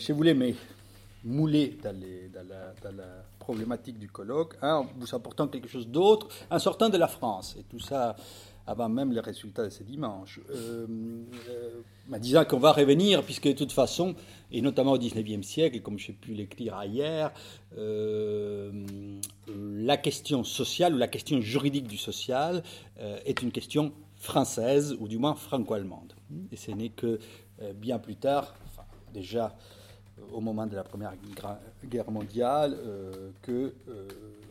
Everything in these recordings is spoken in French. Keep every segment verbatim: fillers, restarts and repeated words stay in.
Je voulais me mouler dans, les, dans, la, dans la problématique du colloque, hein, en vous apportant quelque chose d'autre, en sortant de la France, et tout ça avant même les résultats de ce dimanche, euh, euh, en disant qu'on va revenir, puisque de toute façon, et notamment au dix-neuvième siècle, comme j'ai pu l'écrire ailleurs, euh, la question sociale ou la question juridique du social euh, est une question française, ou du moins franco-allemande. Et ce n'est que euh, bien plus tard, enfin, déjà au moment de la Première Guerre mondiale, euh, que euh,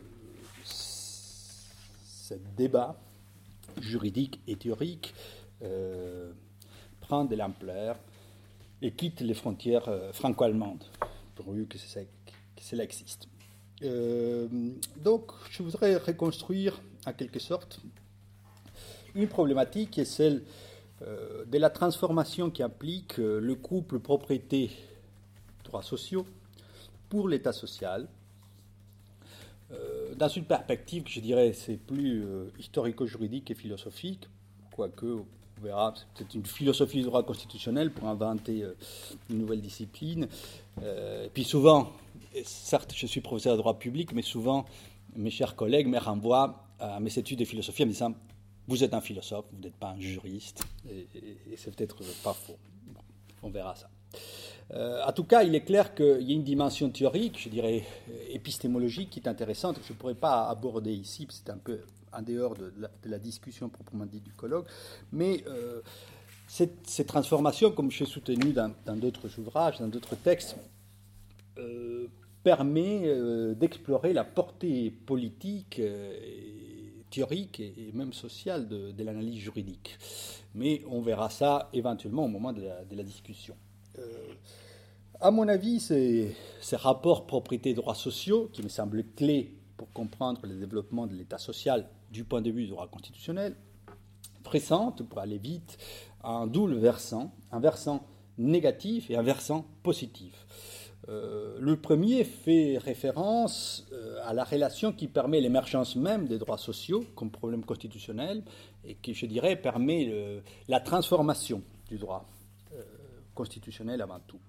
ce débat juridique et théorique euh, prend de l'ampleur et quitte les frontières euh, franco-allemandes, pourvu que, que cela existe. Euh, donc, je voudrais reconstruire, en quelque sorte, une problématique qui est celle euh, de la transformation qui implique euh, le couple propriété droits sociaux pour l'État social, euh, dans une perspective que je dirais c'est plus euh, historico-juridique et philosophique, quoique on verra, c'est peut-être une philosophie du droit constitutionnel pour inventer euh, une nouvelle discipline. Euh, et puis souvent, certes je suis professeur de droit public, mais souvent mes chers collègues me renvoient à mes études de philosophie en me disant vous êtes un philosophe, vous n'êtes pas un juriste, et, et, et c'est peut-être pas faux. Bon, on verra ça. Euh, en tout cas, il est clair qu'il y a une dimension théorique, je dirais épistémologique, qui est intéressante, que je ne pourrais pas aborder ici, parce que c'est un peu en dehors de la, de la discussion proprement dite du colloque, mais euh, cette, cette transformation, comme je l'ai soutenu dans, dans d'autres ouvrages, dans d'autres textes, euh, permet euh, d'explorer la portée politique, euh, et théorique et, et même sociale de, de l'analyse juridique. Mais on verra ça éventuellement au moment de la, de la discussion. Euh, à mon avis, ces, ces rapports propriété-droits sociaux, qui me semblent clés pour comprendre le développement de l'État social du point de vue du droit constitutionnel, présentent, pour aller vite, un double versant, un versant négatif et un versant positif. Euh, le premier fait référence euh, à la relation qui permet l'émergence même des droits sociaux comme problème constitutionnel et qui, je dirais, permet le, la transformation du droit constitutionnel avant tout.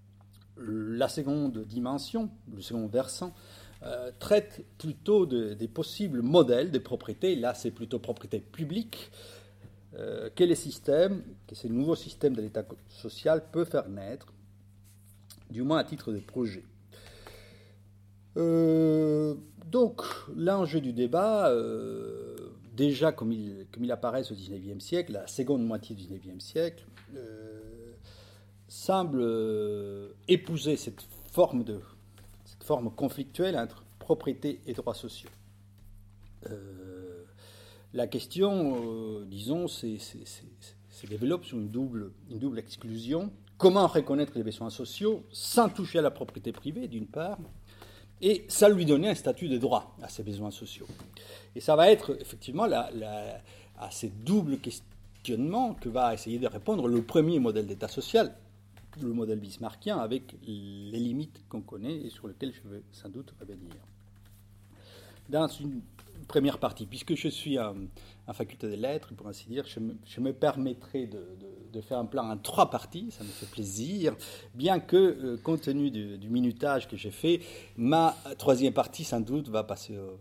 La seconde dimension, le second versant, euh, traite plutôt de, des possibles modèles de propriété. Là, c'est plutôt propriété publique euh, que les systèmes, que ces nouveaux systèmes de l'État social peuvent faire naître, du moins à titre de projet. Euh, donc, l'enjeu du débat, euh, déjà comme il, comme il apparaît au dix-neuvième siècle, la seconde moitié du dix-neuvième siècle, euh, semble euh, épouser cette forme, de, cette forme conflictuelle entre propriété et droits sociaux. Euh, la question, euh, disons, se développe sur une double, une double exclusion. Comment reconnaître les besoins sociaux sans toucher à la propriété privée, d'une part, et sans lui donner un statut de droit à ces besoins sociaux. Et ça va être effectivement la, la, à ces doubles questionnements que va essayer de répondre le premier modèle d'État social, le modèle bismarckien, avec les limites qu'on connaît et sur lesquelles je vais sans doute revenir. Dans une première partie, puisque je suis en, en faculté des lettres, pour ainsi dire, je me, je me permettrai de, de, de faire un plan en trois parties, ça me fait plaisir, bien que, euh, compte tenu du, du minutage que j'ai fait, ma troisième partie, sans doute, va passer euh,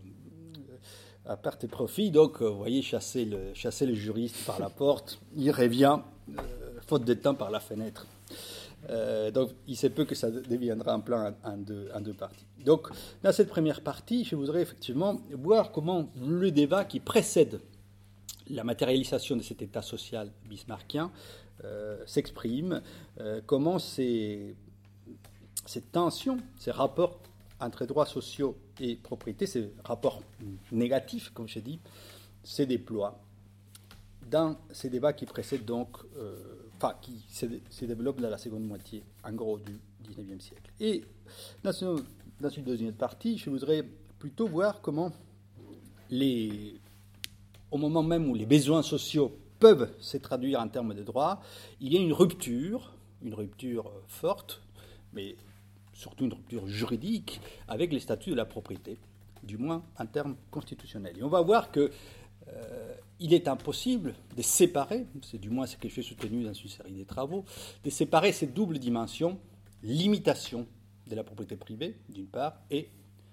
à perte et profit. Donc, euh, vous voyez, chasser le, chasser le juriste par la porte, il revient, euh, faute de temps, par la fenêtre. Euh, donc, il se peut que ça deviendra un plan en, en, deux, en deux parties. Donc, dans cette première partie, je voudrais effectivement voir comment le débat qui précède la matérialisation de cet État social bismarckien euh, s'exprime, euh, comment ces, ces tensions, ces rapports entre droits sociaux et propriété, ces rapports négatifs, comme je dis, se déploient dans ces débats qui précèdent donc, euh, enfin, qui se, se développent dans la seconde moitié, en gros, du dix-neuvième siècle. Et dans, ce, dans une deuxième partie, je voudrais plutôt voir comment, les, au moment même où les besoins sociaux peuvent se traduire en termes de droits, il y a une rupture, une rupture forte, mais surtout une rupture juridique, avec les statuts de la propriété, du moins en termes constitutionnels. Et on va voir que Euh, il est impossible de séparer, c'est du moins ce que j'ai soutenu dans une série de travaux, de séparer ces doubles dimensions, limitation de la propriété privée, d'une part, et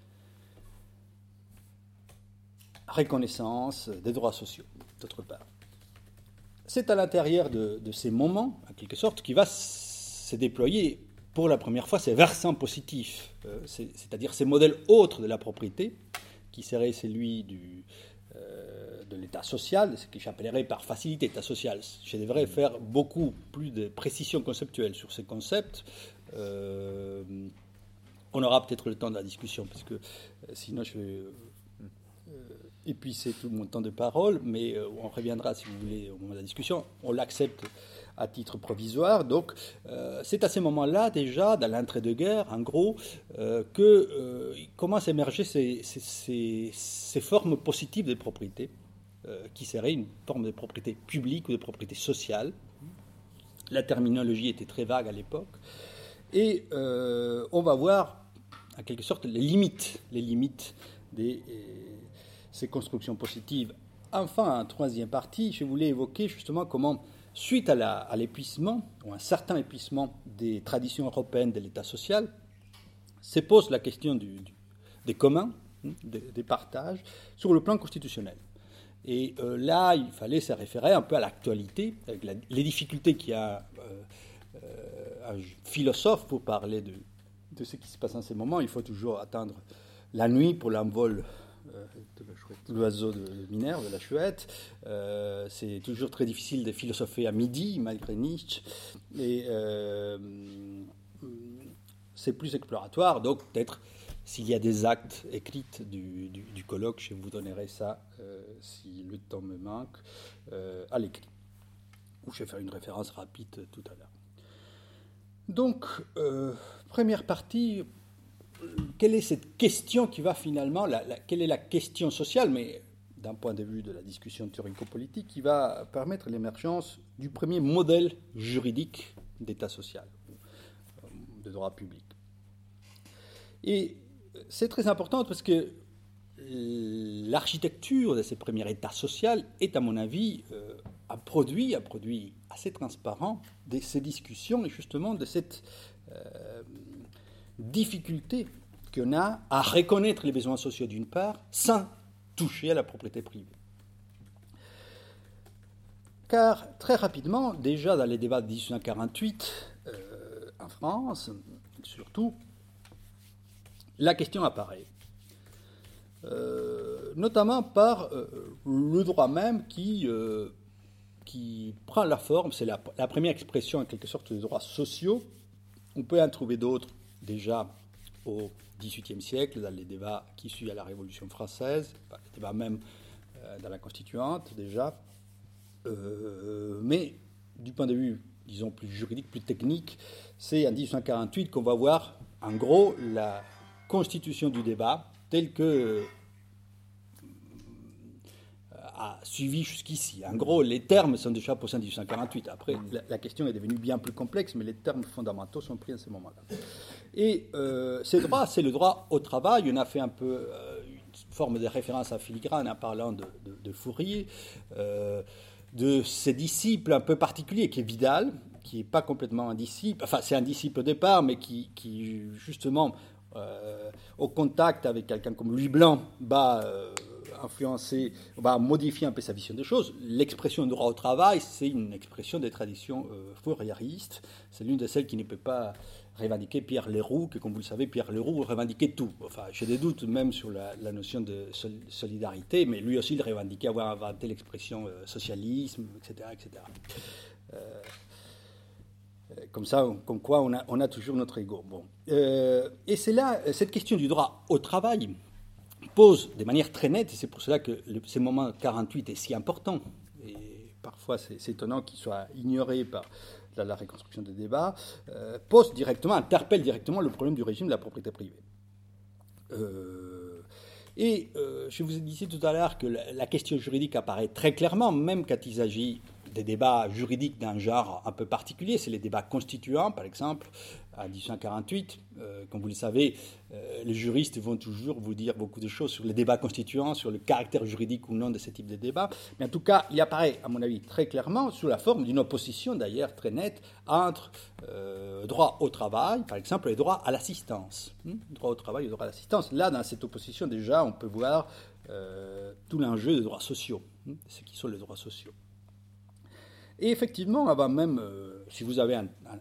reconnaissance des droits sociaux, d'autre part. C'est à l'intérieur de, de ces moments, en quelque sorte, qui va se déployer pour la première fois ces versants positifs, euh, c'est, c'est-à-dire ces modèles autres de la propriété, qui serait celui du, euh, de l'état social, ce que j'appellerais par facilité état social. Je devrais faire beaucoup plus de précision conceptuelle sur ces concepts. Euh, on aura peut-être le temps de la discussion, parce que euh, sinon je vais euh, épuiser tout mon temps de parole, mais euh, on reviendra, si vous voulez, au moment de la discussion. On l'accepte à titre provisoire. Donc, euh, c'est à ce moment-là, déjà, dans l'entre-deux-guerres, en gros, euh, que euh, commencent à émerger ces, ces, ces, ces formes positives de propriété, euh, qui seraient une forme de propriété publique ou de propriété sociale. La terminologie était très vague à l'époque. Et euh, on va voir, en quelque sorte, les limites, les limites de euh, ces constructions positives. Enfin, en troisième partie, je voulais évoquer justement comment, suite à, la, à l'épuisement, ou un certain épuisement des traditions européennes de l'État social, se pose la question du, du, des communs, des, des partages, sur le plan constitutionnel. Et euh, là, il fallait se référer un peu à l'actualité, avec la, les difficultés qu'il y a euh, euh, un philosophe pour parler de, de ce qui se passe en ce moment. Il faut toujours attendre la nuit pour l'envol de l'oiseau de Minerve, de la chouette. Euh, c'est toujours très difficile de philosopher à midi, malgré Nietzsche. Et euh, c'est plus exploratoire. Donc, peut-être, s'il y a des actes écrits du, du, du colloque, je vous donnerai ça, euh, si le temps me manque, euh, à l'écrit. Ou je vais faire une référence rapide tout à l'heure. Donc, euh, première partie... Quelle est cette question qui va finalement, la, la, quelle est la question sociale, mais d'un point de vue de la discussion théorico-politique, qui va permettre l'émergence du premier modèle juridique d'État social, de droit public. Et c'est très important parce que l'architecture de ces premiers États sociaux est, à mon avis, euh, un produit, un produit assez transparent de ces discussions et justement de cette... Euh, difficulté qu'on a à reconnaître les besoins sociaux d'une part, sans toucher à la propriété privée. Car très rapidement, déjà dans les débats de dix-huit cent quarante-huit euh, en France, surtout, la question apparaît, euh, notamment par euh, le droit même qui, euh, qui prend la forme, c'est la, la première expression en quelque sorte de droits sociaux. On peut en trouver d'autres déjà au dix-huitième siècle, dans les débats qui suivent à la Révolution française, les débats même euh, dans la Constituante déjà, euh, mais du point de vue, disons, plus juridique, plus technique, c'est en dix-huit cent quarante-huit qu'on va voir, en gros, la constitution du débat telle que euh, a suivi jusqu'ici. En gros, les termes sont déjà posés en dix-huit cent quarante-huit. Après, la, la question est devenue bien plus complexe, mais les termes fondamentaux sont pris à ce moment-là. Et euh, ces droits, c'est le droit au travail. On a fait un peu euh, une forme de référence à filigrane en parlant de, de, de Fourier, euh, de ses disciples un peu particuliers, qui est Vidal, qui n'est pas complètement un disciple, enfin c'est un disciple au départ, mais qui, qui justement, euh, au contact avec quelqu'un comme Louis Blanc, va... Euh, influencer, va modifier un peu sa vision des choses. L'expression droit au travail, c'est une expression des traditions euh, fourriéristes. C'est l'une de celles qui ne peut pas revendiquer Pierre Leroux, que comme vous le savez, Pierre Leroux revendiquait tout. Enfin, j'ai des doutes même sur la, la notion de sol- solidarité, mais lui aussi, il revendiquait avoir inventé l'expression euh, socialisme, et cetera, et cetera. Euh, Comme ça, comme quoi on a, on a toujours notre ego. Bon. Euh, et c'est là, cette question du droit au travail pose de manière très nette, et c'est pour cela que le, ce moment quarante-huit est si important, et parfois c'est, c'est étonnant qu'il soit ignoré par la, la reconstruction des débats, euh, pose directement, interpelle directement le problème du régime de la propriété privée. Euh, et euh, je vous ai dit tout à l'heure que la, la question juridique apparaît très clairement, même quand il s'agit des débats juridiques d'un genre un peu particulier, c'est les débats constituants, par exemple, à dix-huit cent quarante-huit. Euh, comme vous le savez, euh, les juristes vont toujours vous dire beaucoup de choses sur les débats constituants, sur le caractère juridique ou non de ce type de débat. Mais en tout cas, il apparaît, à mon avis, très clairement sous la forme d'une opposition, d'ailleurs, très nette, entre euh, droit au travail, par exemple, et droit à l'assistance. Hum, droit au travail et droit à l'assistance. Là, dans cette opposition, déjà, on peut voir euh, tout l'enjeu des droits sociaux, hum, ce qui sont les droits sociaux. Et effectivement, avant même, euh, si vous avez un, un,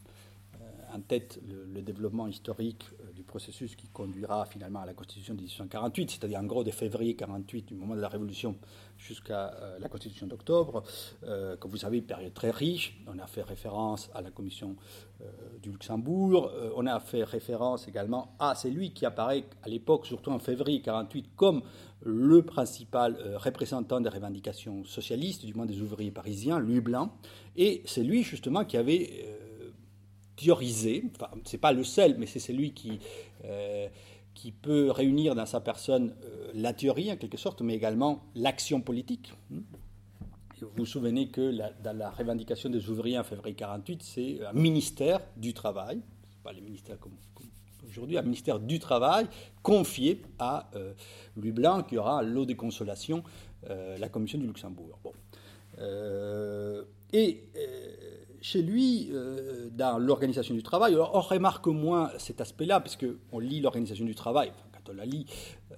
un, en tête le, le développement historique euh, du processus qui conduira finalement à la Constitution de dix-huit cent quarante-huit, c'est-à-dire en gros de février quarante-huit, du moment de la Révolution jusqu'à euh, la Constitution d'octobre, euh, comme vous savez, période très riche. On a fait référence à la Commission euh, du Luxembourg. Euh, on a fait référence également à celui qui apparaît à l'époque, surtout en février quarante-huit, comme le principal euh, représentant des revendications socialistes, du moins des ouvriers parisiens, Louis Blanc. Et c'est lui, justement, qui avait euh, théorisé, enfin, c'est pas le seul, mais c'est celui qui, euh, qui peut réunir dans sa personne euh, la théorie, en quelque sorte, mais également l'action politique. Vous vous souvenez que la, dans la revendication des ouvriers en février quarante-huit, c'est un ministère du travail, c'est pas les ministères comme, comme aujourd'hui, un ministère du Travail confié à euh, Louis Blanc, qui aura un lot de consolation, euh, la Commission du Luxembourg. Bon. Euh, et euh, chez lui, euh, dans l'organisation du travail, on remarque moins cet aspect-là, puisqu'on lit l'organisation du travail, enfin, quand on la lit,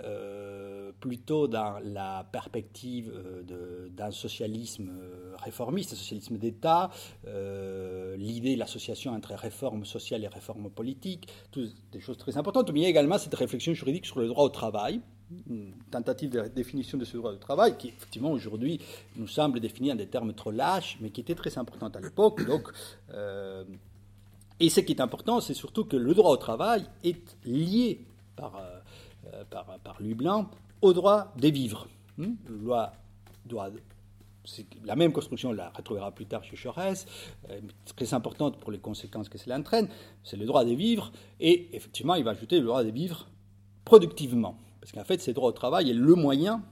euh, plutôt dans la perspective euh, d'un socialisme réformiste, un socialisme d'État, euh, l'idée de l'association entre réforme sociale et réforme politique, toutes des choses très importantes. Mais il y a également cette réflexion juridique sur le droit au travail, une tentative de définition de ce droit au travail qui, effectivement, aujourd'hui, nous semble définir en des termes trop lâches, mais qui était très importante à l'époque. Donc, euh, et ce qui est important, c'est surtout que le droit au travail est lié par, euh, par, par Louis Blanc au droit des vivres. Hum, loi, droit, c'est la même construction, on la retrouvera plus tard chez Jaurès, euh, très importante pour les conséquences que cela entraîne, c'est le droit des vivres, et effectivement, il va ajouter le droit des vivres productivement. Parce qu'en fait, ce droit au travail est le moyen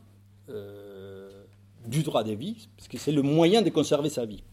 euh, du droit des vies, parce que c'est le moyen de conserver sa vie.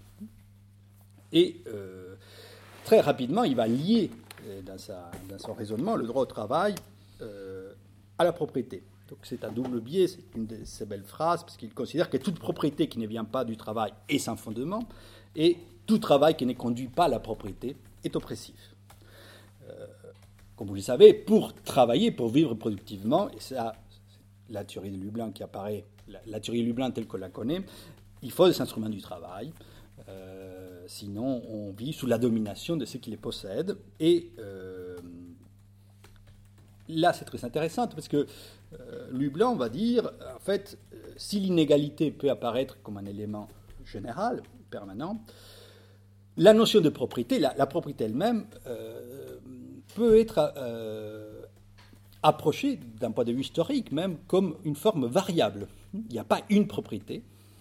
Et euh, très rapidement, il va lier euh, dans, sa, dans son raisonnement le droit au travail euh, à la propriété. Donc c'est un double biais, c'est une de ces belles phrases, parce qu'il considère que toute propriété qui ne vient pas du travail est sans fondement, et tout travail qui ne conduit pas à la propriété est oppressif. Euh, Comme vous le savez, pour travailler, pour vivre productivement, et c'est la théorie de Louis Blanc qui apparaît, la, la théorie de Louis Blanc telle qu'on la connaît, il faut des instruments du travail, euh, sinon on vit sous la domination de ceux qui les possèdent. Et euh, là, c'est très intéressant, parce que euh, Louis Blanc va dire, en fait, euh, si l'inégalité peut apparaître comme un élément général, permanent, la notion de propriété, la, la propriété elle-même, euh, peut être euh, approchée d'un point de vue historique même comme une forme variable. Il n'y a pas une propriété.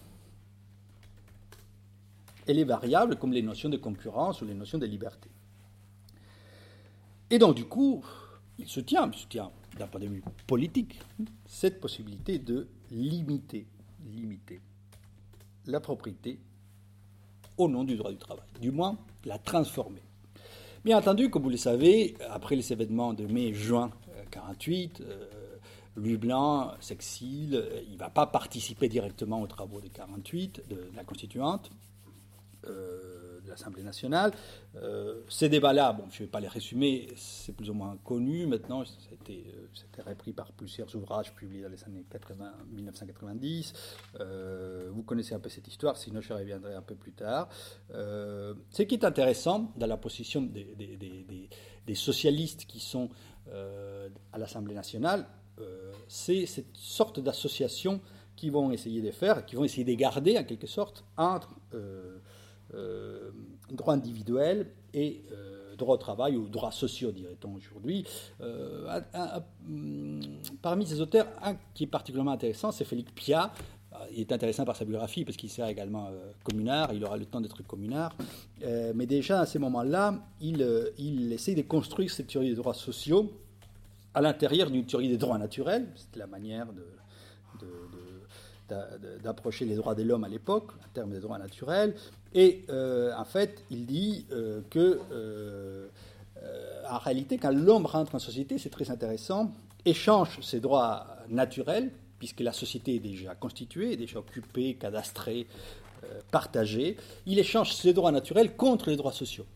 Elle est variable comme les notions de concurrence ou les notions de liberté. Et donc du coup, il soutient, il soutient d'un point de vue politique, cette possibilité de limiter, limiter la propriété au nom du droit du travail, du moins la transformer. Bien entendu, comme vous le savez, après les événements de mai et juin quarante-huit, euh, Louis Blanc s'exile, il ne va pas participer directement aux travaux de quarante-huit, de, de la Constituante, euh, de l'Assemblée nationale. Euh, ces débats-là, bon, je ne vais pas les résumer, c'est plus ou moins connu maintenant, c'était euh, repris par plusieurs ouvrages publiés dans les années quatre-vingts, dix-neuf cent quatre-vingt-dix. Euh, vous connaissez un peu cette histoire, sinon je reviendrai un peu plus tard. Euh, ce qui est intéressant dans la position des, des, des, des, des socialistes qui sont euh, à l'Assemblée nationale, euh, c'est cette sorte d'association qu'ils vont essayer de faire, qu'ils vont essayer de garder en quelque sorte entre euh, euh, droit individuel et euh, droit au travail, ou droits sociaux, dirait-on aujourd'hui. Euh, un, un, un, parmi ces auteurs, un qui est particulièrement intéressant, c'est Félix Piat. Il est intéressant par sa biographie parce qu'il sera également euh, communard, il aura le temps d'être communard. Euh, mais déjà à ces moments-là, il, euh, il essaie de construire cette théorie des droits sociaux à l'intérieur d'une théorie des droits naturels. C'était la manière de, de, de, d'approcher les droits de l'homme à l'époque, en termes de droits naturels. Et euh, en fait, il dit euh, que euh, euh, en réalité, quand l'homme rentre en société, c'est très intéressant, échange ses droits naturels, puisque la société est déjà constituée, déjà occupée, cadastrée, euh, partagée. Il échange ses droits naturels contre les droits sociaux.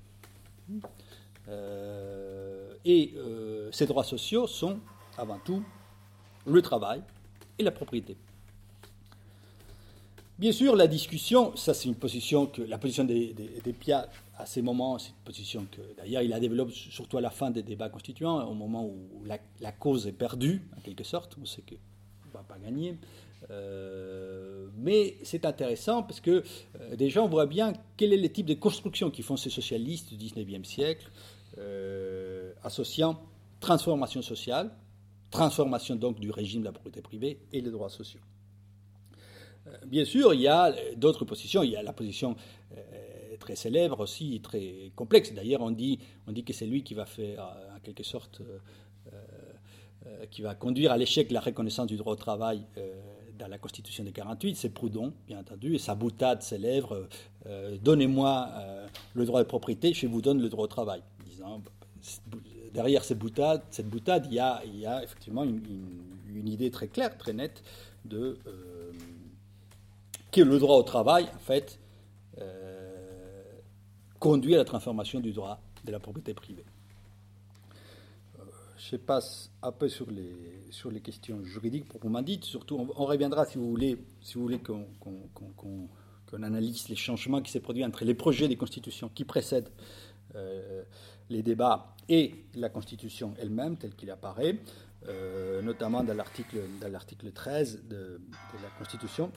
Euh, et euh, ces droits sociaux sont, avant tout, le travail et la propriété. Bien sûr, la discussion, ça c'est une position que la position des, des, des Piat à ces moments, c'est une position que d'ailleurs il la développe surtout à la fin des débats constituants, au moment où la, la cause est perdue, en quelque sorte, on sait qu'on ne va pas gagner. Euh, mais c'est intéressant parce que euh, déjà on voit bien quel est le type de construction qui font ces socialistes du dix-neuvième siècle, euh, associant transformation sociale, transformation donc du régime de la propriété privée et les droits sociaux. Bien sûr, il y a d'autres positions. Il y a la position euh, très célèbre aussi, très complexe. D'ailleurs, on dit, on dit que c'est lui qui va faire, en quelque sorte, euh, euh, qui va conduire à l'échec la reconnaissance du droit au travail euh, dans la Constitution de quarante-huit. C'est Proudhon, bien entendu, et sa boutade célèbre euh, « Donnez-moi euh, le droit de propriété, je vous donne le droit au travail ». Disant, derrière cette boutade, cette boutade, il y a, il y a effectivement une, une, une idée très claire, très nette de... Euh, que le droit au travail, en fait, euh, conduit à la transformation du droit de la propriété privée. Euh, je passe un peu sur les, sur les questions juridiques proprement dites. Surtout, on, on reviendra, si vous voulez, si vous voulez qu'on, qu'on, qu'on, qu'on analyse les changements qui s'est produits entre les projets des constitutions qui précèdent euh, les débats et la Constitution elle-même, telle qu'il apparaît, euh, notamment dans l'article, dans l'article treize de, de la Constitution,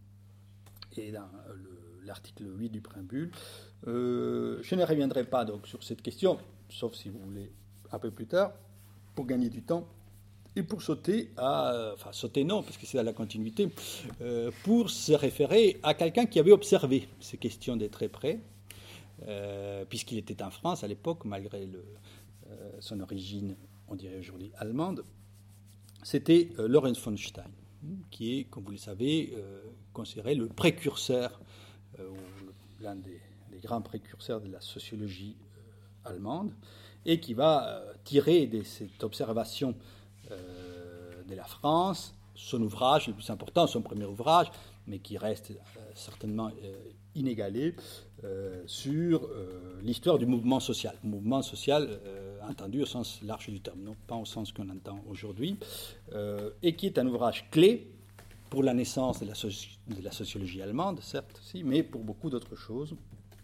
et dans le, l'article huit du préambule. Euh, je ne reviendrai pas donc sur cette question, sauf si vous voulez un peu plus tard, pour gagner du temps, et pour sauter à... Enfin, sauter non, parce que c'est à la continuité, euh, pour se référer à quelqu'un qui avait observé ces questions de très près, euh, puisqu'il était en France à l'époque, malgré le, euh, son origine, on dirait aujourd'hui, allemande. C'était euh, Lorenz von Stein, qui est, comme vous le savez, euh, considéré le précurseur, euh, ou l'un des, des grands précurseurs de la sociologie euh, allemande, et qui va euh, tirer de cette observation euh, de la France son ouvrage le plus important, son premier ouvrage, mais qui reste euh, certainement euh, inégalé, euh, sur euh, l'histoire du mouvement social. Mouvement social euh, entendu au sens large du terme, non pas au sens qu'on entend aujourd'hui, euh, et qui est un ouvrage clé pour la naissance de la, soci- de la sociologie allemande, certes, aussi, mais pour beaucoup d'autres choses.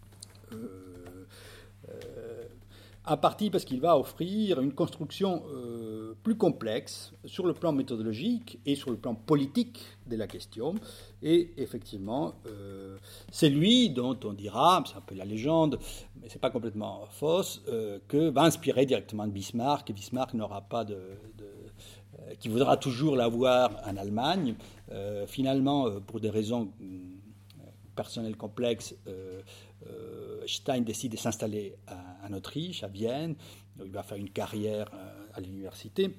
Euh, euh, à partie parce qu'il va offrir une construction euh, plus complexe sur le plan méthodologique et sur le plan politique de la question. Et effectivement, euh, c'est lui dont on dira, c'est un peu la légende, mais c'est pas complètement fausse, euh, que va inspirer directement de Bismarck. Et Bismarck n'aura pas de... de euh, qui voudra toujours l'avoir en Allemagne. Euh, finalement, euh, pour des raisons euh, personnelles complexes, euh, euh, Stein décide de s'installer à, en Autriche, à Vienne. Donc, il va faire une carrière euh, à l'université.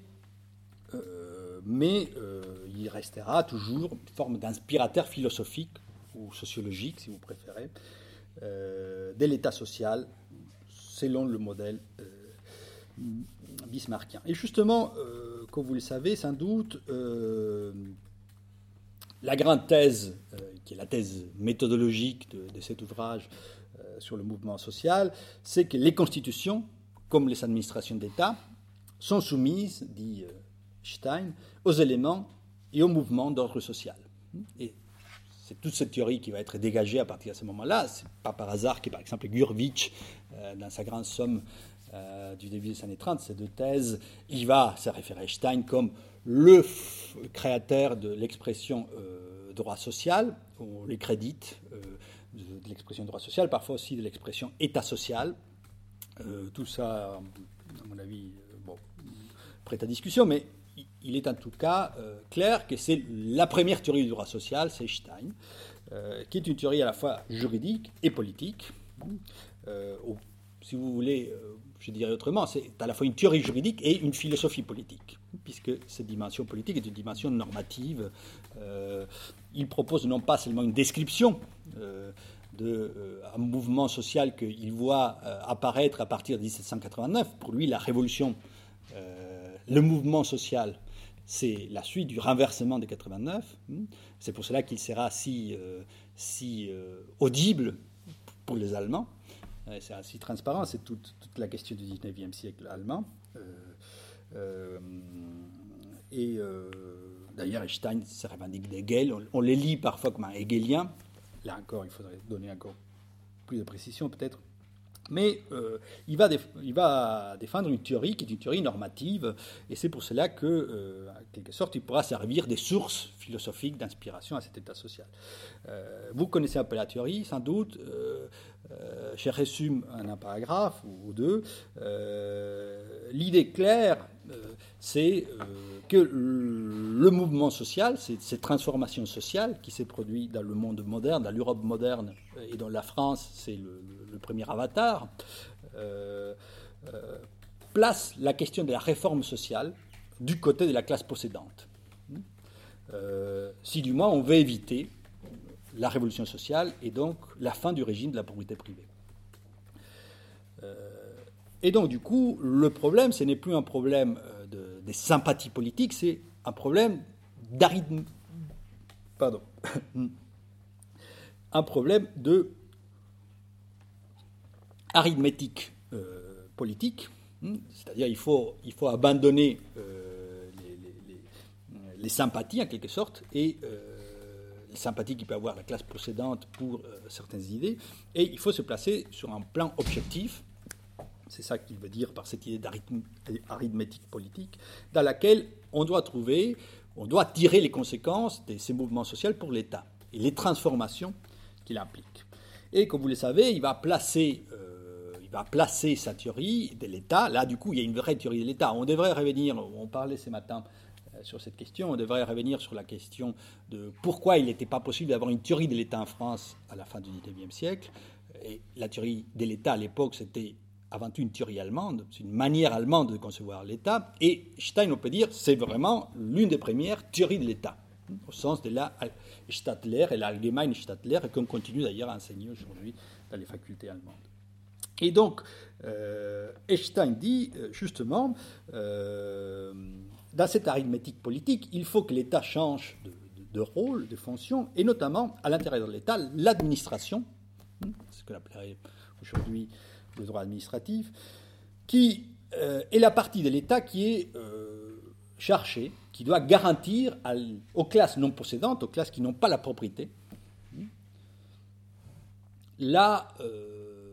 Euh, mais euh, il restera toujours une forme d'inspirateur philosophique ou sociologique, si vous préférez, euh, de l'État social, selon le modèle euh, bismarckien. Et justement, euh, comme vous le savez sans doute, euh, la grande thèse, euh, qui est la thèse méthodologique de, de cet ouvrage euh, sur le mouvement social, c'est que les constitutions, comme les administrations d'État, sont soumises, dit euh, Stein, aux éléments et aux mouvements d'ordre social. Et c'est toute cette théorie qui va être dégagée à partir de ce moment-là. Ce n'est pas par hasard que, par exemple, Gurvitch, euh, dans sa grande somme euh, du début des années trente, ces deux thèses, il va se référer à Stein comme le f- créateur de l'expression euh, droit social. On les crédite euh, de, de l'expression droit social, parfois aussi de l'expression état social. Euh, tout ça, à mon avis, euh, bon, prête à discussion, mais il est en tout cas euh, clair que c'est la première théorie du droit social, c'est Stein, euh, qui est une théorie à la fois juridique et politique. Euh, au, si vous voulez, euh, je dirais autrement, c'est à la fois une théorie juridique et une philosophie politique, puisque cette dimension politique est une dimension normative. Euh, il propose non pas seulement une description euh, de, euh, un mouvement social qu'il voit euh, apparaître à partir de dix-sept cent quatre-vingt-neuf. Pour lui, la révolution, euh, le mouvement social, c'est la suite du renversement de quatre-vingt-neuf. C'est pour cela qu'il sera si, euh, si euh, audible pour les Allemands. C'est assez transparent, c'est toute, toute la question du dix-neuvième siècle allemand. Euh, euh, et euh, d'ailleurs, Einstein se revendique d'Hegel. On, on les lit parfois comme un hegelien. Là encore, il faudrait donner encore plus de précision peut-être. Mais euh, il, va déf- il va défendre une théorie qui est une théorie normative, et c'est pour cela que, euh, en quelque sorte, il pourra servir des sources philosophiques d'inspiration à cet état social. Euh, vous connaissez un peu la théorie, sans doute. Euh, euh, je résume en un paragraphe ou, ou deux. Euh, l'idée claire, euh, c'est euh, que le mouvement social, c'est cette transformation sociale qui s'est produite dans le monde moderne, dans l'Europe moderne, et dans la France, c'est le, le, le premier avatar, euh, euh, place la question de la réforme sociale du côté de la classe possédante. Euh, si du moins on veut éviter la révolution sociale et donc la fin du régime de la propriété privée. Euh, et donc du coup, le problème, ce n'est plus un problème de, des sympathies politiques, c'est un problème d'arithme... Pardon. un problème de arithmétique euh, politique, c'est-à-dire il faut, il faut abandonner euh, les, les, les, les sympathies en quelque sorte, et euh, les sympathies qu'il peut avoir la classe possédante pour euh, certaines idées, et il faut se placer sur un plan objectif, c'est ça qu'il veut dire par cette idée d'arithmétique politique, dans laquelle on doit trouver, on doit tirer les conséquences de ces mouvements sociaux pour l'État, et les transformations qu'il implique. Et comme vous le savez, il va placer... Euh, Il va placer sa théorie de l'État. Là, du coup, il y a une vraie théorie de l'État. On devrait revenir, on parlait ce matin euh, sur cette question, on devrait revenir sur la question de pourquoi il n'était pas possible d'avoir une théorie de l'État en France à la fin du dix-neuvième siècle. Et la théorie de l'État, à l'époque, c'était avant tout une théorie allemande, c'est une manière allemande de concevoir l'État. Et Stein, on peut dire, c'est vraiment l'une des premières théories de l'État, au sens de la Stadtlehre et l'Allgemeine Stadtlehre, et qu'on continue d'ailleurs à enseigner aujourd'hui dans les facultés allemandes. Et donc, euh, Einstein dit, justement, euh, dans cette arithmétique politique, il faut que l'État change de, de, de rôle, de fonction, et notamment, à l'intérieur de l'État, l'administration, ce qu'on appellerait aujourd'hui le droit administratif, qui euh, est la partie de l'État qui est euh, cherchée, qui doit garantir à, aux classes non possédantes, aux classes qui n'ont pas la propriété, la... Euh,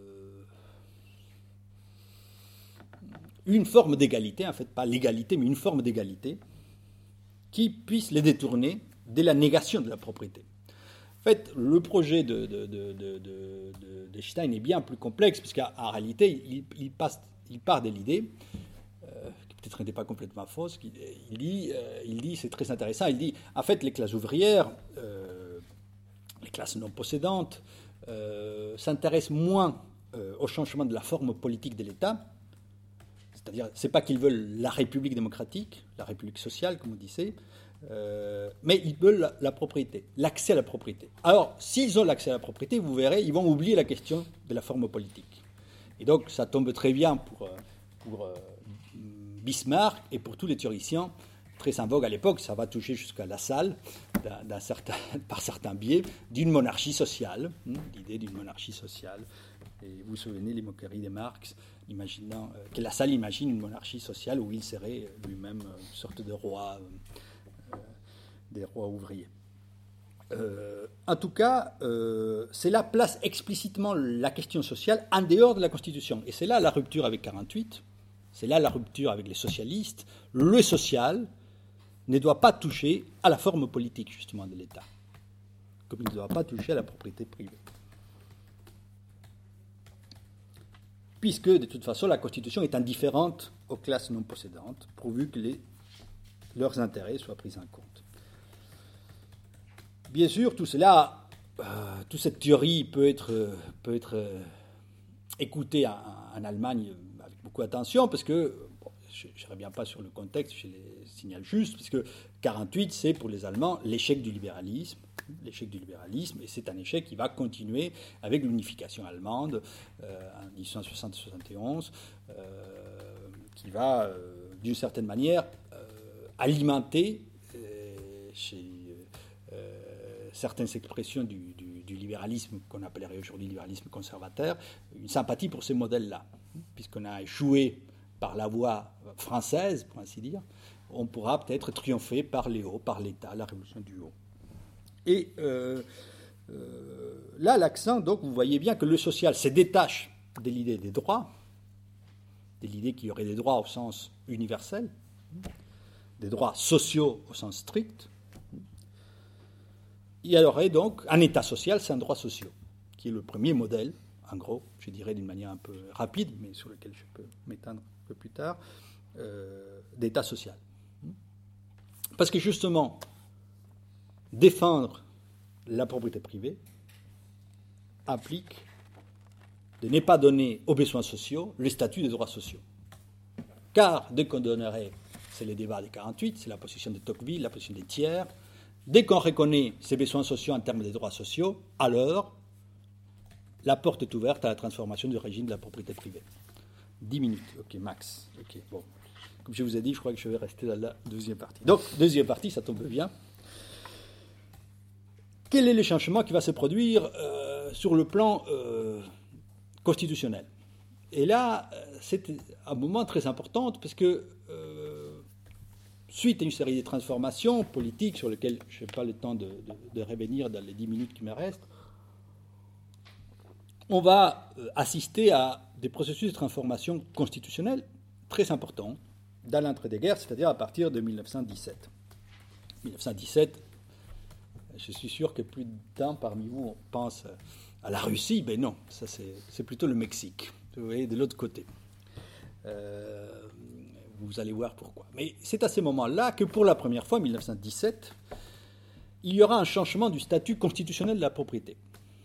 une forme d'égalité, en fait, pas l'égalité, mais une forme d'égalité, qui puisse les détourner de la négation de la propriété. En fait, le projet de, de, de, de, de, de Stein est bien plus complexe, puisqu'en réalité, il, il, passe, il part de l'idée, euh, qui peut-être n'était pas complètement fausse, il, il dit, euh, il dit, c'est très intéressant, il dit, en fait, les classes ouvrières, euh, les classes non possédantes, euh, s'intéressent moins euh, au changement de la forme politique de l'État. C'est-à-dire, ce n'est pas qu'ils veulent la République démocratique, la République sociale, comme on disait, euh, mais ils veulent la, la propriété, l'accès à la propriété. Alors, s'ils ont l'accès à la propriété, vous verrez, ils vont oublier la question de la forme politique. Et donc, ça tombe très bien pour, pour euh, Bismarck et pour tous les théoriciens, très en vogue à l'époque, ça va toucher jusqu'à Lassalle, d'un, d'un certain, par certains biais, d'une monarchie sociale, hein, l'idée d'une monarchie sociale. Et vous vous souvenez les moqueries de Marx, imaginant euh, que Lassalle imagine une monarchie sociale où il serait lui-même euh, une sorte de roi, euh, des rois ouvriers. Euh, en tout cas, euh, cela place explicitement la question sociale en dehors de la Constitution. Et c'est là la rupture avec quarante-huit, c'est là la rupture avec les socialistes. Le social ne doit pas toucher à la forme politique, justement, de l'État, comme il ne doit pas toucher à la propriété privée. Puisque, de toute façon, la Constitution est indifférente aux classes non possédantes, pourvu que les, leurs intérêts soient pris en compte. Bien sûr, tout cela, euh, toute cette théorie peut être, peut être euh, écoutée en, en Allemagne avec beaucoup d'attention, parce que, bon, je ne reviens pas sur le contexte, je les signale juste, parce que quarante-huit, c'est pour les Allemands l'échec du libéralisme, l'échec du libéralisme, et c'est un échec qui va continuer avec l'unification allemande euh, en dix-huit cent soixante soixante et onze, euh, qui va, euh, d'une certaine manière, euh, alimenter euh, chez euh, certaines expressions du, du, du libéralisme, qu'on appellerait aujourd'hui libéralisme conservateur, une sympathie pour ces modèles-là. Puisqu'on a échoué par la voie française, pour ainsi dire, on pourra peut-être triompher par les hauts, par l'État, la révolution du haut. Et euh, euh, là, l'accent, donc, vous voyez bien que le social se détache de l'idée des droits, de l'idée qu'il y aurait des droits au sens universel, des droits sociaux au sens strict. Il y aurait donc un État social, c'est un droit social, qui est le premier modèle, en gros, je dirais d'une manière un peu rapide, mais sur lequel je peux m'étendre un peu plus tard, euh, d'État social. Parce que justement, défendre la propriété privée implique de ne pas donner aux besoins sociaux le statut des droits sociaux. Car dès qu'on donnerait, c'est les débats des quarante-huit, c'est la position de Tocqueville, la position des tiers, dès qu'on reconnaît ces besoins sociaux en termes de droits sociaux, alors la porte est ouverte à la transformation du régime de la propriété privée. Dix minutes, ok, max. Ok, bon. Comme je vous ai dit, je crois que je vais rester dans la deuxième partie. Donc, deuxième partie, ça tombe bien. Quel est le changement qui va se produire euh, sur le plan euh, constitutionnel? Et là, c'est un moment très important parce que, euh, suite à une série de transformations politiques sur lesquelles je n'ai pas le temps de, de, de revenir dans les dix minutes qui me restent, on va assister à des processus de transformation constitutionnelle très importants dans l'entre-deux-guerres, c'est-à-dire à partir de mille neuf cent dix-sept. mille neuf cent dix-sept, je suis sûr que plus d'un parmi vous pense à la Russie, ben non, ça c'est, c'est plutôt le Mexique, vous voyez, de l'autre côté. Euh, vous allez voir pourquoi. Mais c'est à ce moment-là que pour la première fois, en mille neuf cent dix-sept, il y aura un changement du statut constitutionnel de la propriété,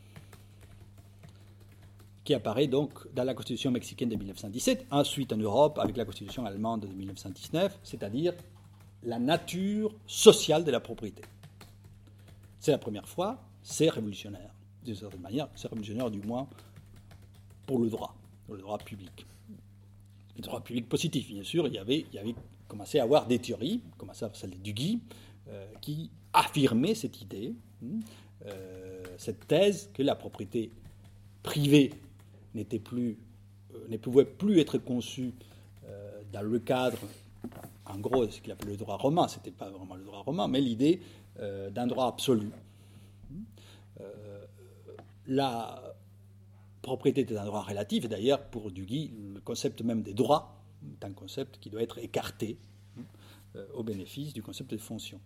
qui apparaît donc dans la Constitution mexicaine de mille neuf cent dix-sept, ensuite en Europe avec la Constitution allemande de mille neuf cent dix-neuf, c'est-à-dire la nature sociale de la propriété. C'est la première fois, c'est révolutionnaire. D'une certaine manière, c'est révolutionnaire du moins pour le droit, pour le droit public. Le droit public positif, bien sûr, il y avait, il y avait commencé à avoir des théories, comme celle de Duguy, euh, qui affirmaient cette idée, euh, cette thèse que la propriété privée n'était plus, euh, ne pouvait plus être conçue euh, dans le cadre, en gros, de ce qu'il appelait le droit romain. Ce n'était pas vraiment le droit romain, mais l'idée euh, d'un droit absolu. Euh, la propriété était un droit relatif, et d'ailleurs, pour Duguy, le concept même des droits est un concept qui doit être écarté euh, au bénéfice du concept de fonction.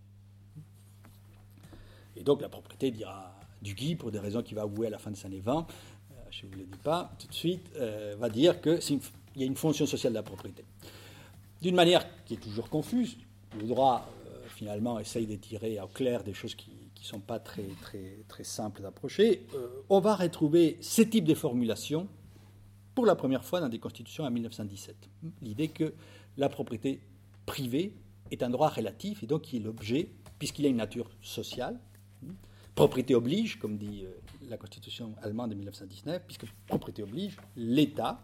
Et donc, la propriété, dira Duguy, pour des raisons qu'il va avouer à la fin des années vingt, je ne vous le dis pas tout de suite, euh, va dire qu'il y a une fonction sociale de la propriété. D'une manière qui est toujours confuse, le droit, euh, finalement, essaye de tirer au clair des choses qui ne sont pas très, très, très simples d'approcher. Euh, on va retrouver ce type de formulation pour la première fois dans des constitutions en mille neuf cent dix-sept. L'idée que la propriété privée est un droit relatif et donc qui est l'objet, puisqu'il a une nature sociale. Propriété oblige, comme dit euh, la Constitution allemande de mille neuf cent dix-neuf, puisque propriété oblige, l'État,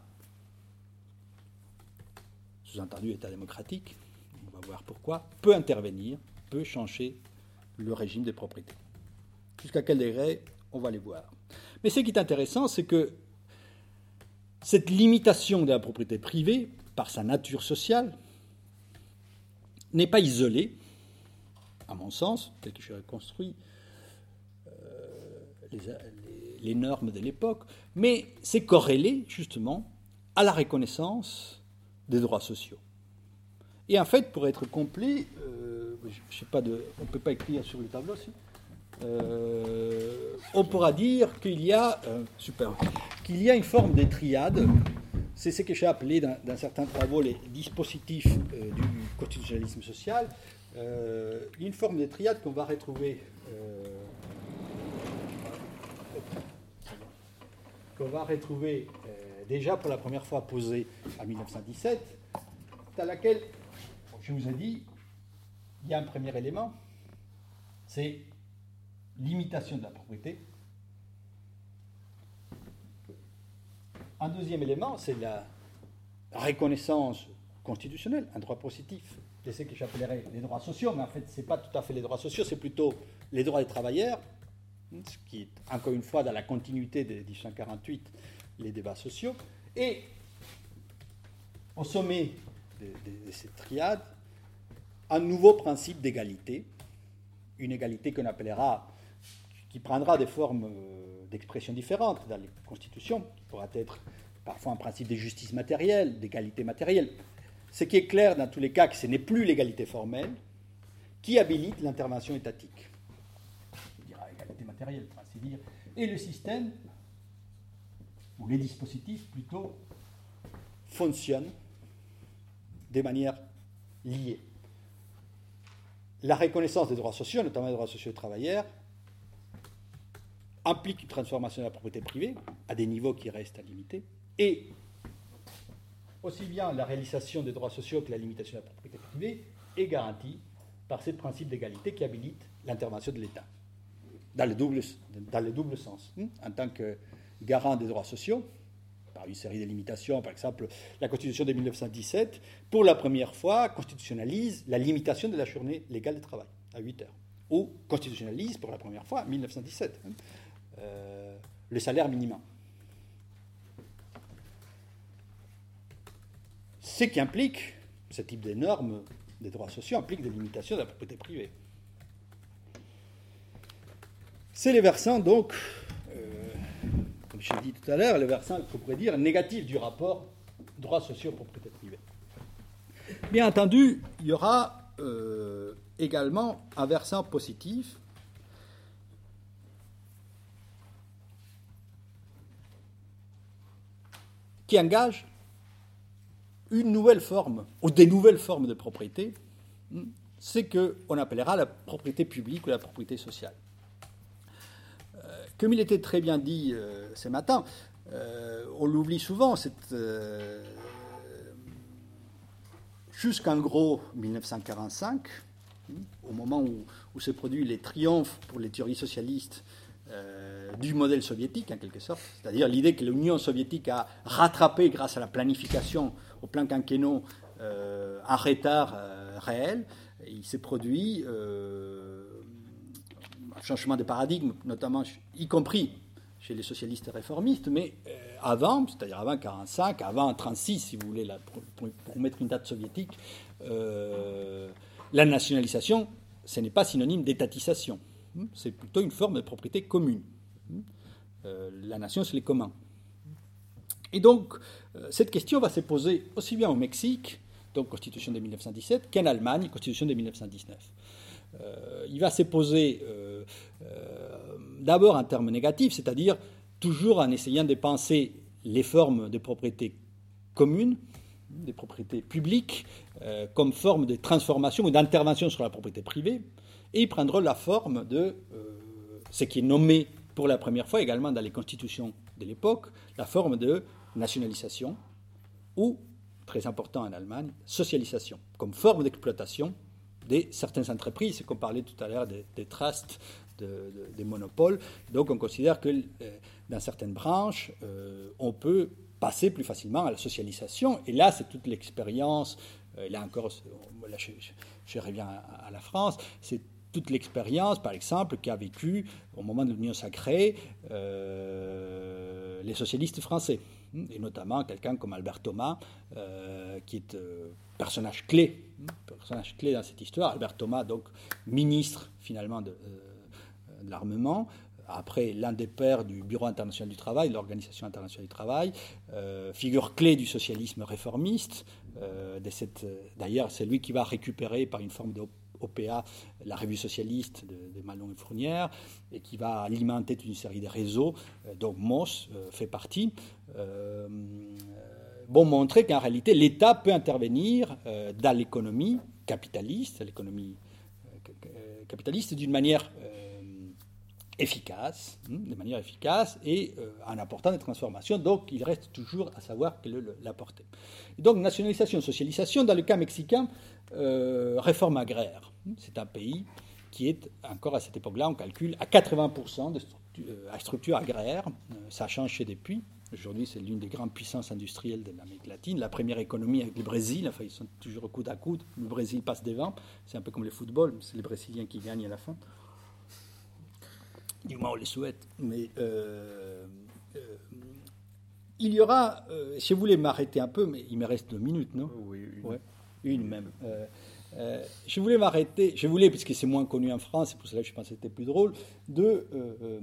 sous-entendu État démocratique, on va voir pourquoi, peut intervenir, peut changer le régime des propriétés. Jusqu'à quel degré, on va les voir. Mais ce qui est intéressant, c'est que cette limitation de la propriété privée, par sa nature sociale, n'est pas isolée, à mon sens, tel que je l'ai construit, Les, les, les normes de l'époque, mais c'est corrélé justement à la reconnaissance des droits sociaux. Et en fait, pour être complet, euh, je sais pas de, on ne peut pas écrire sur le tableau aussi, euh, on pourra dire qu'il y a, euh, super, qu'il y a une forme de triade, c'est ce que j'ai appelé dans, dans certains travaux les dispositifs euh, du constitutionnalisme social, euh, une forme de triade qu'on va retrouver euh, qu'on va retrouver euh, déjà pour la première fois posée en mille neuf cent dix-sept, dans laquelle, je vous ai dit, il y a un premier élément, c'est limitation de la propriété. Un deuxième élément, c'est la reconnaissance constitutionnelle, un droit positif de ce que j'appellerais les droits sociaux, mais en fait, ce n'est pas tout à fait les droits sociaux, c'est plutôt les droits des travailleurs, ce qui est, encore une fois, dans la continuité de dix-huit cent quarante-huit, les débats sociaux. Et au sommet de, de, de cette triade, un nouveau principe d'égalité, une égalité qu'on appellera, qui prendra des formes d'expression différentes dans les constitutions, qui pourra être parfois un principe de justice matérielle, d'égalité matérielle. Ce qui est clair dans tous les cas, que ce n'est plus l'égalité formelle qui habilite l'intervention étatique. Je dirais égalité matérielle, pour ainsi dire. Et le système, ou les dispositifs plutôt, fonctionnent de manière liée. La reconnaissance des droits sociaux, notamment des droits sociaux des travailleurs, implique une transformation de la propriété privée à des niveaux qui restent à limiter, et aussi bien la réalisation des droits sociaux que la limitation de la propriété privée est garantie par ce principe d'égalité qui habilite l'intervention de l'État, dans le double, dans le double sens. En tant que garant des droits sociaux, par une série de limitations, par exemple, la Constitution de mille neuf cent dix-sept, pour la première fois, constitutionnalise la limitation de la journée légale de travail à huit heures, ou constitutionnalise pour la première fois, en mille neuf cent dix-sept, hein, euh, le salaire minimum. Ce qui implique, ce type de normes des droits sociaux implique des limitations de la propriété privée. C'est les versants, donc, euh, comme je l'ai dit tout à l'heure, les versants, qu'on pourrait dire, négatifs du rapport droits sociaux propriété privée. Bien entendu, il y aura euh, également un versant positif qui engage une nouvelle forme, ou des nouvelles formes de propriété, c'est ce qu'on appellera la propriété publique ou la propriété sociale. Euh, comme il était très bien dit euh, ce matin, euh, on l'oublie souvent, cette, euh, jusqu'en gros mille neuf cent quarante-cinq, au moment où, où se produisent les triomphes pour les théories socialistes euh, du modèle soviétique, en quelque sorte, c'est-à-dire l'idée que l'Union soviétique a rattrapé, grâce à la planification au plan quinquennal, euh, un retard euh, réel. Il s'est produit euh, un changement de paradigme, notamment, y compris chez les socialistes réformistes, mais euh, avant, c'est-à-dire avant quarante-cinq, avant trente-six, si vous voulez, là, pour, pour, pour mettre une date soviétique, euh, la nationalisation, ce n'est pas synonyme d'étatisation. C'est plutôt une forme de propriété commune. Euh, la nation, c'est les communs. Et donc, euh, cette question va se poser aussi bien au Mexique, donc Constitution de mille neuf cent dix-sept, qu'en Allemagne, Constitution de mille neuf cent dix-neuf. Euh, il va se poser euh, euh, d'abord en termes négatifs, c'est-à-dire toujours en essayant de penser les formes de propriété commune, des propriétés publiques, euh, comme forme de transformation ou d'intervention sur la propriété privée, et ils prendront la forme de euh, ce qui est nommé pour la première fois également dans les constitutions de l'époque, la forme de nationalisation ou, très important en Allemagne, socialisation, comme forme d'exploitation de certaines entreprises, comme on parlait tout à l'heure des, des trusts, de, de, des monopoles. Donc on considère que euh, dans certaines branches, euh, on peut passer plus facilement à la socialisation, et là c'est toute l'expérience, euh, là encore, là, je, je, je reviens à, à la France, c'est toute l'expérience, par exemple, qu'a vécu au moment de l'Union sacrée euh, les socialistes français, et notamment quelqu'un comme Albert Thomas, euh, qui est euh, personnage clé, personnage clé dans cette histoire. Albert Thomas, donc ministre finalement de, euh, de l'armement, après l'un des pères du Bureau international du travail, l'Organisation internationale du travail, euh, figure clé du socialisme réformiste. Euh, de cette, d'ailleurs, c'est lui qui va récupérer par une forme de O P A, la revue socialiste de, de Malon et Fournière, et qui va alimenter toute une série de réseaux, euh, dont Moss euh, fait partie, euh, vont montrer qu'en réalité, l'État peut intervenir euh, dans l'économie capitaliste, l'économie euh, capitaliste d'une manière euh, efficace, hein, de manière efficace, et euh, en apportant des transformations. Donc, il reste toujours à savoir quelle est la portée. Et donc, nationalisation, socialisation, dans le cas mexicain, euh, réforme agraire. C'est un pays qui est encore à cette époque-là, on calcule à quatre-vingts pour cent de structure, euh, structure agraire. Euh, ça change chez depuis. Aujourd'hui, c'est l'une des grandes puissances industrielles de l'Amérique latine. La première économie avec le Brésil, enfin, ils sont toujours coude à coude. Le Brésil passe devant. C'est un peu comme le football, c'est les Brésiliens qui gagnent à la fin. Du moins, on le souhaite. Mais euh, euh, il y aura, euh, si vous voulez m'arrêter un peu, mais il me reste deux minutes, non ? Oui, une. Ouais, une même. Euh, euh, je voulais m'arrêter, je voulais, puisque c'est moins connu en France, c'est pour cela que je pensais que c'était plus drôle, de euh, euh,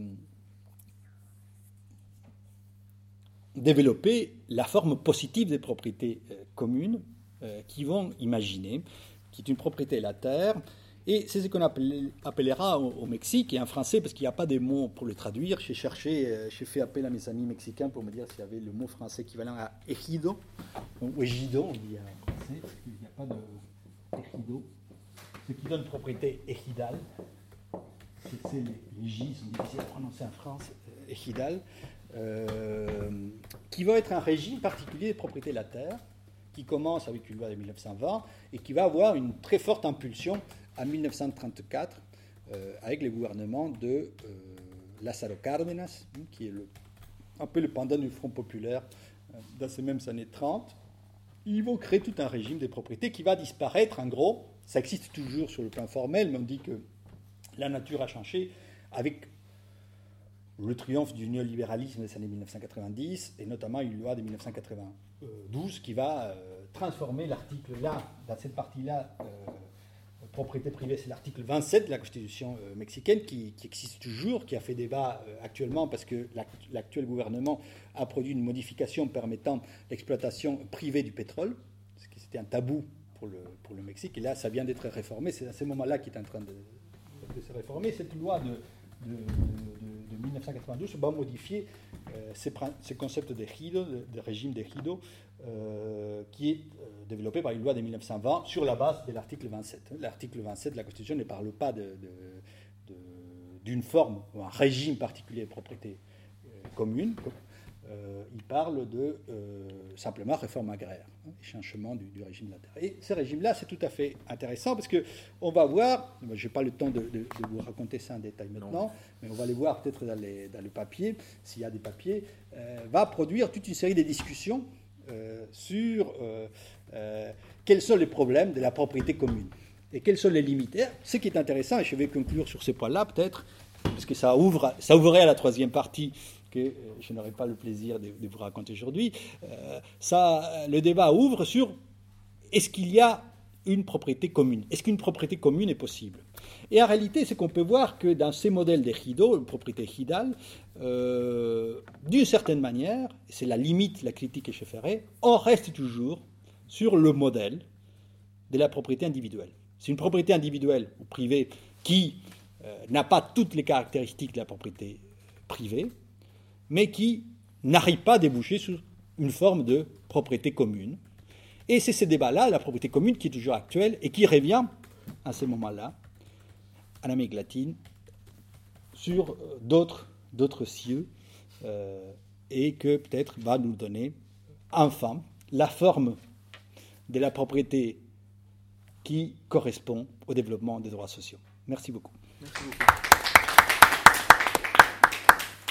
développer la forme positive des propriétés euh, communes euh, qui vont imaginer, qui est une propriété de la terre. Et c'est ce qu'on appelle, appellera au, au Mexique, et en français, parce qu'il n'y a pas de mots pour le traduire, j'ai cherché, euh, j'ai fait appel à mes amis mexicains pour me dire s'il y avait le mot français équivalent à ejido, ou ejido, on dit en français, parce qu'il n'y a pas de ejido, ce qui donne propriété ejidale. C'est, c'est les, les J sont difficiles à prononcer en France, euh, ejidale, euh, qui va être un régime particulier de propriété de la terre, qui commence avec une loi de mille neuf cent vingt et qui va avoir une très forte impulsion en mille neuf cent trente-quatre, euh, avec le gouvernement de euh, Lázaro Cárdenas, qui est le, un peu le pendant du Front populaire euh, dans ces mêmes années trente. Ils vont créer tout un régime des propriétés qui va disparaître, en gros. Ça existe toujours sur le plan formel, mais on dit que la nature a changé avec le triomphe du néolibéralisme des années mille neuf cent quatre-vingt-dix, et notamment une loi de mille neuf cent quatre-vingt-douze qui va euh, transformer l'article là, dans cette partie-là, euh, propriété privée, c'est l'article vingt-sept de la Constitution euh, mexicaine qui, qui existe toujours, qui a fait débat euh, actuellement parce que l'actuel gouvernement a produit une modification permettant l'exploitation privée du pétrole, ce qui c'était un tabou pour le, pour le Mexique, et là ça vient d'être réformé, c'est à ce moment-là qu'il est en train de, de se réformer. Cette loi de, de, de, de mille neuf cent quatre-vingt-douze va modifier euh, ces, ces concepts d'ejido, de, de régime d'ejido, euh, qui est euh, développé par une loi de mille neuf cent vingt sur la base de l'article vingt-sept. L'article vingt-sept de la Constitution ne parle pas de, de, de, d'une forme ou un régime particulier de propriété euh, commune. Euh, il parle de euh, simplement réforme agraire, hein, changement du, du régime de la terre. Et ce régime-là, c'est tout à fait intéressant parce qu'on va voir, je n'ai pas le temps de, de, de vous raconter ça en détail maintenant, non. mais on va les voir peut-être dans, les, dans le papier, s'il y a des papiers, euh, va produire toute une série de discussions euh, sur euh, euh, quels sont les problèmes de la propriété commune et quelles sont les limites. Et ce qui est intéressant, et je vais conclure sur ce point-là peut-être, parce que ça, ouvre, ça ouvrait à la troisième partie que euh, je n'aurai pas le plaisir de, de vous raconter aujourd'hui, euh, ça, le débat ouvre sur est-ce qu'il y a une propriété commune ? Est-ce qu'une propriété commune est possible ? Et en réalité, c'est qu'on peut voir que dans ces modèles d'ejido, une propriété ejidale, euh, d'une certaine manière, et c'est la limite, la critique que je ferai, on reste toujours sur le modèle de la propriété individuelle. C'est une propriété individuelle ou privée qui euh, n'a pas toutes les caractéristiques de la propriété privée, mais qui n'arrive pas à déboucher sur une forme de propriété commune. Et c'est ce débat-là, la propriété commune, qui est toujours actuelle et qui revient à ce moment-là, en Amérique latine, sur d'autres, d'autres cieux, euh, et que peut-être va nous donner, enfin, la forme de la propriété qui correspond au développement des droits sociaux. Merci beaucoup. Merci beaucoup.